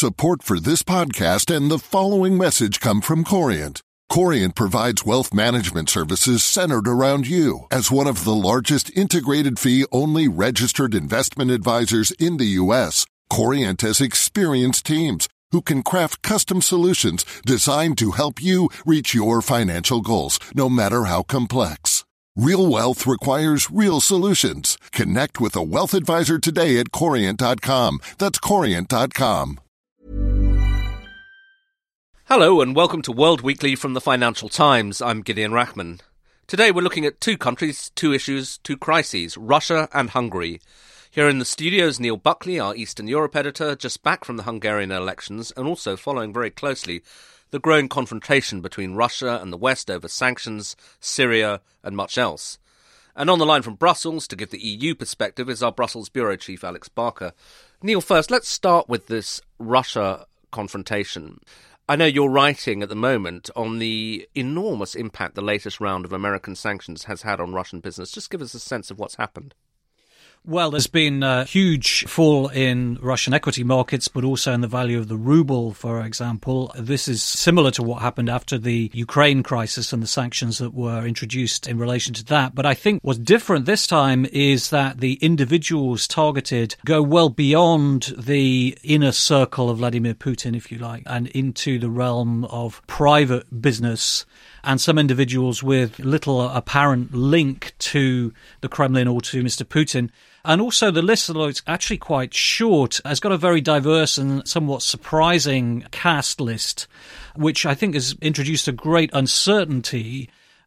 Support for this podcast and the following message come from Corient. Corient provides wealth management services centered around you. As one of the largest integrated fee-only registered investment advisors in the U.S., Corient has experienced teams who can craft custom solutions designed to help you reach your financial goals, no matter how complex. Real wealth requires real solutions. Connect with a wealth advisor today at Corient.com. That's Corient.com. Hello and welcome to World Weekly from the Financial Times. I'm Gideon Rachman. Today we're looking at two countries, two issues, two crises, Russia and Hungary. Here in the studios, Neil Buckley, our Eastern Europe editor, just back from the Hungarian elections and also following very closely the growing confrontation between Russia and the West over sanctions, Syria and much else. And on the line from Brussels to give the EU perspective is our Brussels bureau chief, Alex Barker. Neil, first, let's start with this Russia confrontation. I know you're writing at the moment on the enormous impact the latest round of American sanctions has had on Russian business. Just give us a sense of what's happened. Well, there's been a huge fall in Russian equity markets, but also in the value of the ruble, for example. This is similar to what happened after the Ukraine crisis and the sanctions that were introduced in relation to that. But I think what's different this time is that the individuals targeted go well beyond the inner circle of Vladimir Putin, if you like, and into the realm of private business and some individuals with little apparent link to the Kremlin or to Mr. Putin. And also the list, although it's actually quite short, has got a very diverse and somewhat surprising cast list, which I think has introduced a great uncertainty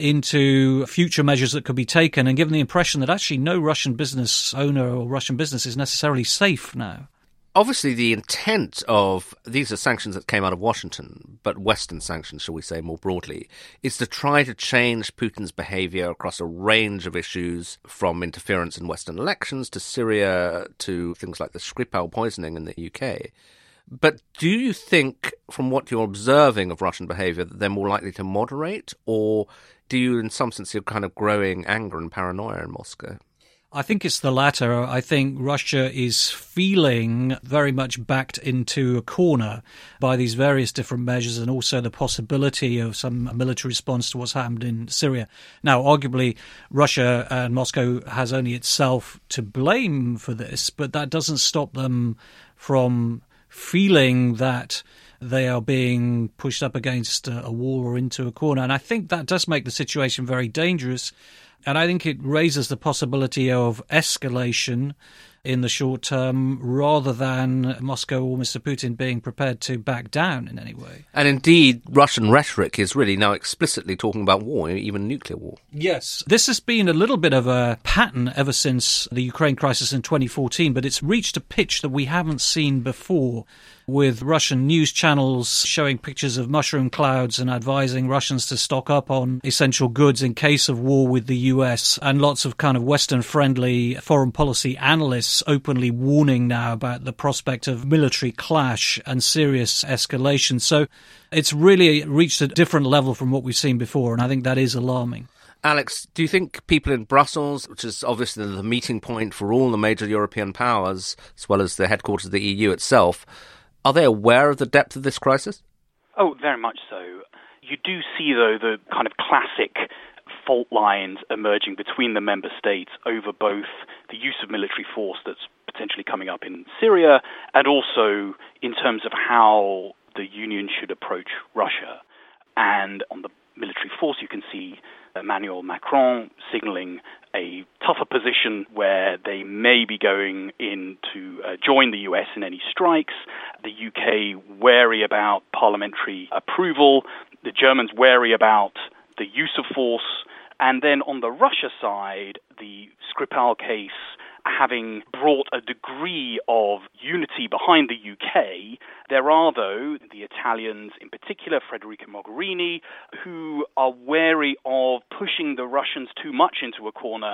into future measures that could be taken and given the impression that actually no Russian business owner or Russian business is necessarily safe now. Obviously, the intent of these are sanctions that came out of Washington, but Western sanctions, shall we say more broadly, is to try to change Putin's behavior across a range of issues, from interference in Western elections to Syria to things like the Skripal poisoning in the UK. But do you think, from what you're observing of Russian behavior, that they're more likely to moderate, or do you, in some sense, see a kind of growing anger and paranoia in Moscow? I think it's the latter. I think Russia is feeling very much backed into a corner by these various different measures and also the possibility of some military response to what's happened in Syria. Now, arguably, Russia and Moscow has only itself to blame for this, but that doesn't stop them from feeling that they are being pushed up against a wall or into a corner. And I think that does make the situation very dangerous. And I think it raises the possibility of escalation in the short term rather than Moscow or Mr. Putin being prepared to back down in any way. And indeed, Russian rhetoric is really now explicitly talking about war, even nuclear war. Yes. This has been a little bit of a pattern ever since the Ukraine crisis in 2014, but it's reached a pitch that we haven't seen before, with Russian news channels showing pictures of mushroom clouds and advising Russians to stock up on essential goods in case of war with the US, and lots of kind of Western-friendly foreign policy analysts openly warning now about the prospect of military clash and serious escalation. So it's really reached a different level from what we've seen before, and I think that is alarming. Alex, do you think people in Brussels, which is obviously the meeting point for all the major European powers, as well as the headquarters of the EU itself, are they aware of the depth of this crisis? Oh, very much so. You do see, though, the kind of classic fault lines emerging between the member states over both the use of military force that's potentially coming up in Syria and also in terms of how the Union should approach Russia. And on the military force, you can see Emmanuel Macron signaling a tougher position where they may be going in to join the US in any strikes. The UK wary about parliamentary approval. The Germans wary about the use of force. And then on the Russia side, the Skripal case having brought a degree of unity behind the UK, there are, though, the Italians, in particular Federica Mogherini, who are wary of pushing the Russians too much into a corner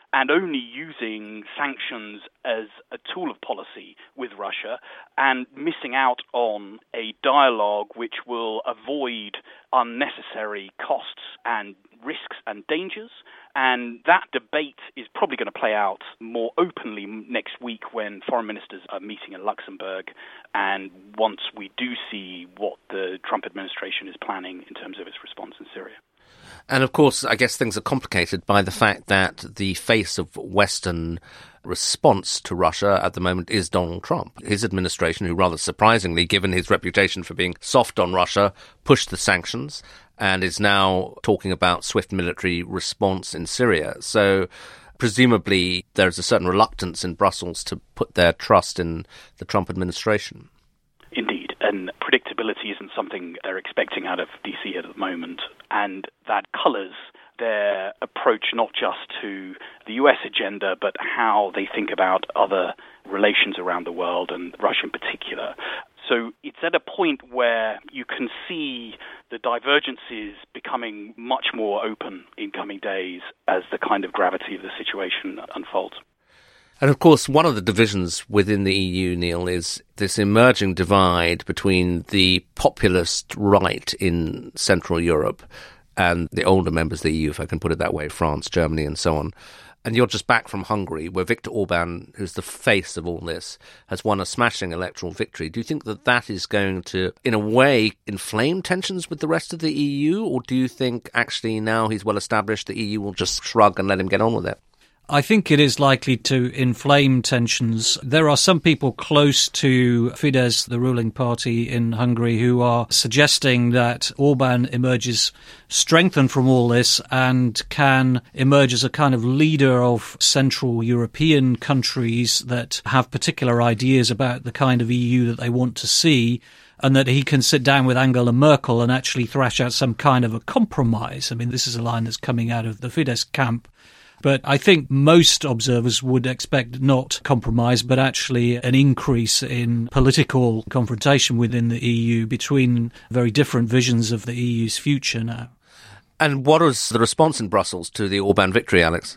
and only using sanctions as a tool of policy with Russia, and missing out on a dialogue which will avoid unnecessary costs and risks and dangers. And that debate is probably going to play out more openly next week when foreign ministers are meeting in Luxembourg, and once we do see what the Trump administration is planning in terms of its response in Syria. And of course, I guess things are complicated by the fact that the face of Western response to Russia at the moment is Donald Trump. His administration, who rather surprisingly, given his reputation for being soft on Russia, pushed the sanctions and is now talking about swift military response in Syria. So presumably there's a certain reluctance in Brussels to put their trust in the Trump administration. Indeed, and predictability isn't something they're expecting out of DC at the moment, and that colours their approach not just to the US agenda, but how they think about other relations around the world, and Russia in particular. So it's at a point where you can see the divergences becoming much more open in coming days as the kind of gravity of the situation unfolds. And of course, one of the divisions within the EU, Neil, is this emerging divide between the populist right in Central Europe and the older members of the EU, if I can put it that way, France, Germany, and so on. And you're just back from Hungary, where Viktor Orban, who's the face of all this, has won a smashing electoral victory. Do you think that that is going to, in a way, inflame tensions with the rest of the EU? Or do you think, actually, now he's well established, the EU will just shrug and let him get on with it? I think it is likely to inflame tensions. There are some people close to Fidesz, the ruling party in Hungary, who are suggesting that Orban emerges strengthened from all this and can emerge as a kind of leader of Central European countries that have particular ideas about the kind of EU that they want to see, and that he can sit down with Angela Merkel and actually thrash out some kind of a compromise. I mean, this is a line that's coming out of the Fidesz camp. But I think most observers would expect not compromise, but actually an increase in political confrontation within the EU between very different visions of the EU's future now. And what was the response in Brussels to the Orban victory, Alex?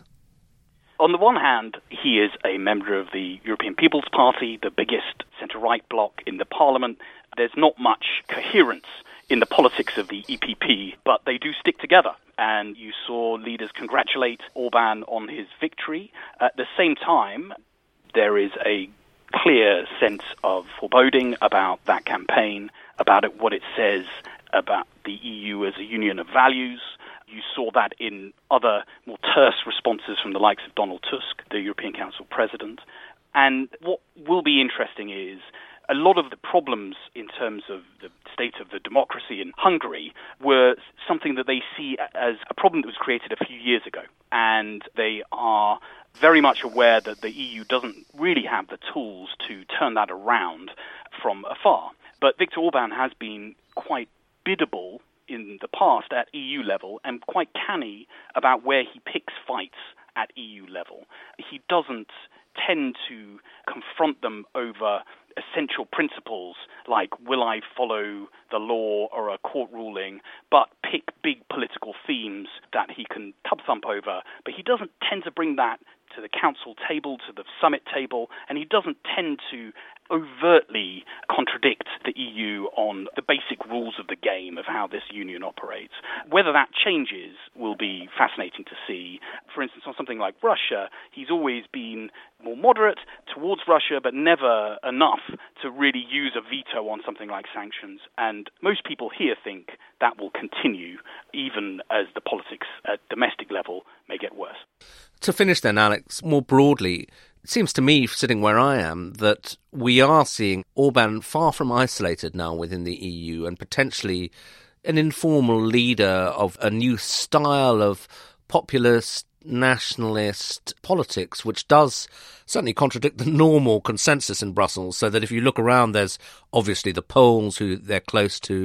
On the one hand, he is a member of the European People's Party, the biggest centre-right bloc in the parliament. There's not much coherence in the politics of the EPP, but they do stick together. And you saw leaders congratulate Orban on his victory. At the same time, there is a clear sense of foreboding about that campaign, about what it says about the EU as a union of values. You saw that in other more terse responses from the likes of Donald Tusk, the European Council president. And what will be interesting is a lot of the problems in terms of the state of the democracy in Hungary were something that they see as a problem that was created a few years ago. And they are very much aware that the EU doesn't really have the tools to turn that around from afar. But Viktor Orban has been quite biddable in the past at EU level and quite canny about where he picks fights at EU level. He doesn't tend to confront them over essential principles like will I follow the law or a court ruling, but pick big political themes that he can tub-thump over. But he doesn't tend to bring that to the council table, to the summit table, and he doesn't tend to overtly contradict the EU on the basic rules of the game of how this union operates. Whether that changes will be fascinating to see. For instance, on something like Russia, he's always been more moderate towards Russia, but never enough to really use a veto on something like sanctions. And most people here think that will continue, even as the politics at domestic level may get worse. To finish then, Alex, more broadly, it seems to me, sitting where I am, that we are seeing Orban far from isolated now within the EU and potentially an informal leader of a new style of populist, nationalist politics, which does certainly contradict the normal consensus in Brussels, so that if you look around, there's obviously the Poles who they're close to,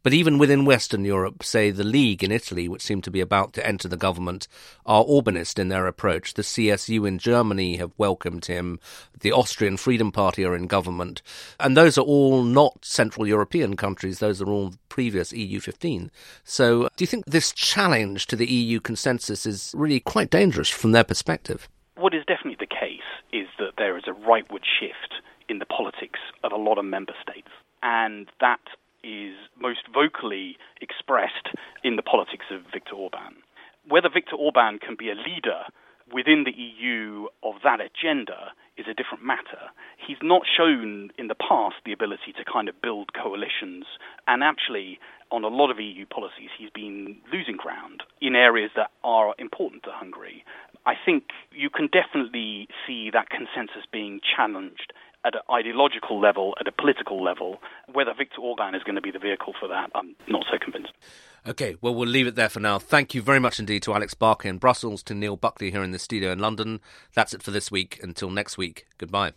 But even within Western Europe, say the League in Italy, which seem to be about to enter the government, are Orbanist in their approach. The CSU in Germany have welcomed him. The Austrian Freedom Party are in government. And those are all not Central European countries. Those are all previous EU15. So do you think this challenge to the EU consensus is really quite dangerous from their perspective? What is definitely the case is that there is a rightward shift in the politics of a lot of member states. And that is most vocally expressed in the politics of Viktor Orban. Whether Viktor Orban can be a leader within the EU of that agenda is a different matter. He's not shown in the past the ability to kind of build coalitions, and actually on a lot of EU policies he's been losing ground in areas that are important to Hungary. I think you can definitely see that consensus being challenged at an ideological level, at a political level. Whether Viktor Orban is going to be the vehicle for that, I'm not so convinced. OK, well, we'll leave it there for now. Thank you very much indeed to Alex Barker in Brussels, to Neil Buckley here in the studio in London. That's it for this week. Until next week, goodbye.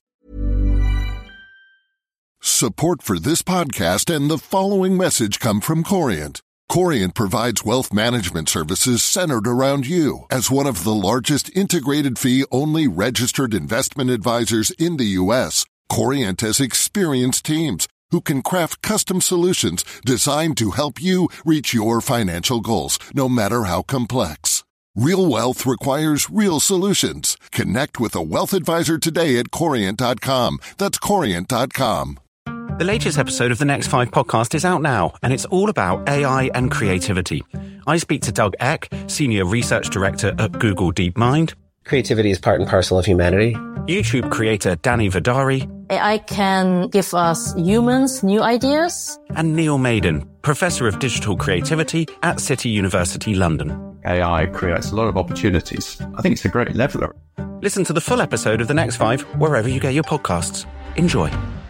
Support for this podcast and the following message come from Corient. Corient provides wealth management services centered around you. As one of the largest integrated fee-only registered investment advisors in the U.S., Corient has experienced teams who can craft custom solutions designed to help you reach your financial goals, no matter how complex. Real wealth requires real solutions. Connect with a wealth advisor today at Corient.com. That's Corient.com. The latest episode of the Next 5 podcast is out now, and it's all about AI and creativity. I speak to Doug Eck, Senior Research Director at Google DeepMind. Creativity is part and parcel of humanity. YouTube creator Danny Vidari. AI can give us humans new ideas. And Neil Maiden, Professor of Digital Creativity at City University London. AI creates a lot of opportunities. I think it's a great leveler. Listen to the full episode of The Next 5 wherever you get your podcasts. Enjoy.